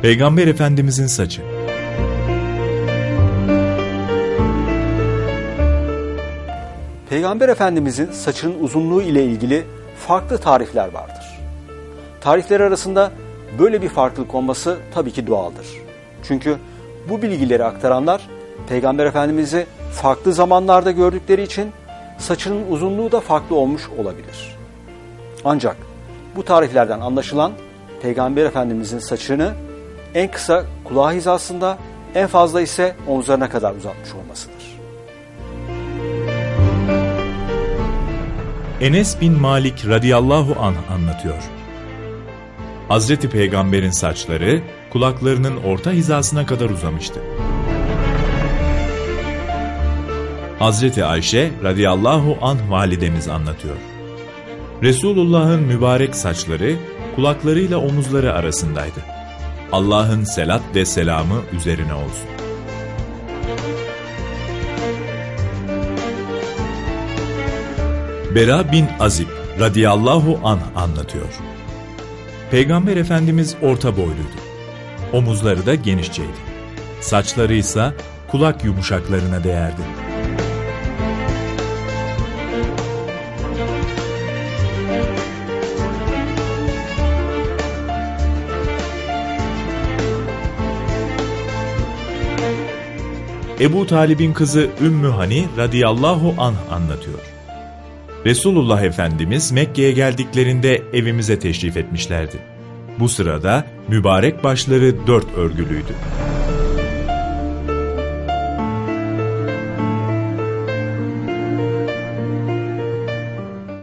Peygamber Efendimizin saçı. Peygamber Efendimizin saçının uzunluğu ile ilgili farklı tarifler vardır. Tarifler arasında böyle bir farklılık olması tabii ki doğaldır. Çünkü bu bilgileri aktaranlar Peygamber Efendimiz'i farklı zamanlarda gördükleri için saçının uzunluğu da farklı olmuş olabilir. Ancak bu tariflerden anlaşılan Peygamber Efendimizin saçını en kısa kulağı hizasında, en fazla ise omuzlarına kadar uzatmış olmasıdır. Enes bin Malik radıyallahu anh anlatıyor. Hazreti Peygamber'in saçları kulaklarının orta hizasına kadar uzamıştı. Hazreti Ayşe radıyallahu anh validemiz anlatıyor. Resulullah'ın mübarek saçları kulaklarıyla omuzları arasındaydı. Allah'ın selat ve selamı üzerine olsun. Bera bin Azib radıyallahu anh anlatıyor. Peygamber Efendimiz orta boyluydu. Omuzları da genişçeydi. Saçları ise kulak yumuşaklarına değerdi. Ebu Talib'in kızı Ümmü Hani radıyallahu anh anlatıyor. Resulullah Efendimiz Mekke'ye geldiklerinde evimize teşrif etmişlerdi. Bu sırada mübarek başları 4 örgülüydü.